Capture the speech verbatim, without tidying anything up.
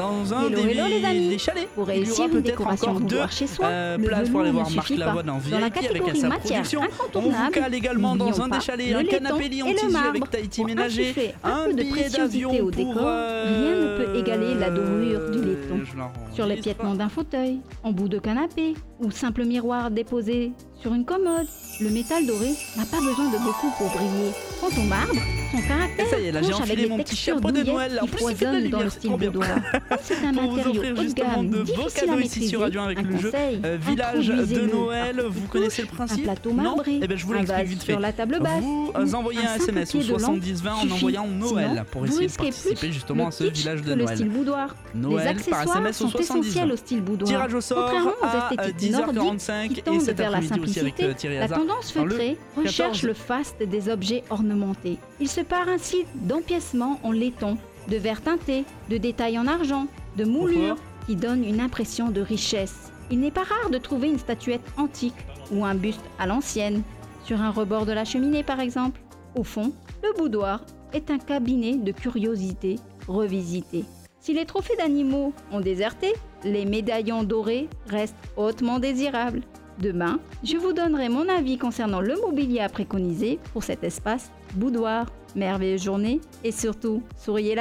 dans un Hello, des, hello, les amis. des chalets. Pour Il y réussir aura une peut-être décoration encore deux boudoir chez soi, euh, le places pour aller velours voir ne Marc suffit pas. Lavoine en Dans la V I P avec catégorie sa matière production. On vous incontournable, cale également dans n'oublions un pas des chalets le un laiton canapé lit en et le tissu marbre. avec Tahiti Pour ménager, insuffler un un peu de billet préciosité d'avion au pour... décor, rien ne peut égaler la dorure du laiton. Je l'enregistre. Sur l'épiètement d'un fauteuil, en bout de canapé ou simple miroir déposé sur une commode, le métal doré n'a pas besoin de beaucoup pour briller. Quant au marbre, son caractère Et ça y est, là, j'ai tranche avec enfilé les mon petit textures chapeau de douillettes Noël. En qui plus, il fait de la foisonnent dans lumière, le c'est style trop bien. boudoir. Comme c'est un Pour vous matériau offrir haut de justement gamme, de beaux difficile à cadeaux ici maîtriser, sur Radio un avec un le jeu conseil, euh, Village de introduisez-le Noël. par Vous petites connaissez le touches, principe? un plateau Non? marbré, Eh ben je vous un l'explique vase vite fait. sur la table basse, Vous ou envoyez un un simple S M S au pied de lampe soixante-dix vingt en suffit. envoyant Noël Sinon, pour vous essayer de risquez participer plus justement le à ce kitsch village que de le style Noël. boudoir. Noël Les par accessoires S M S au sont soixante-dix essentiels vingt. au style boudoir. Tirage au sort Contrairement aux à esthétiques dix heures nordiques quarante-cinq qui et tendent cet vers la après-midi aussi avec simplicité, euh, Thierry la Hazard. tendance Dans le feutrée recherche quatorze. le faste des objets ornementés. Il se part ainsi d'empiècements en laiton, de verre teinté, de détails en argent, de moulures qui donnent une impression de richesse. Il n'est pas rare de trouver une statuette antique ou un buste à l'ancienne, sur un rebord de la cheminée par exemple. Au fond, le boudoir est un cabinet de curiosités revisitées. Si les trophées d'animaux ont déserté, les médaillons dorés restent hautement désirables. Demain, je vous donnerai mon avis concernant le mobilier à préconiser pour cet espace boudoir. Merveilleuse journée et surtout, souriez la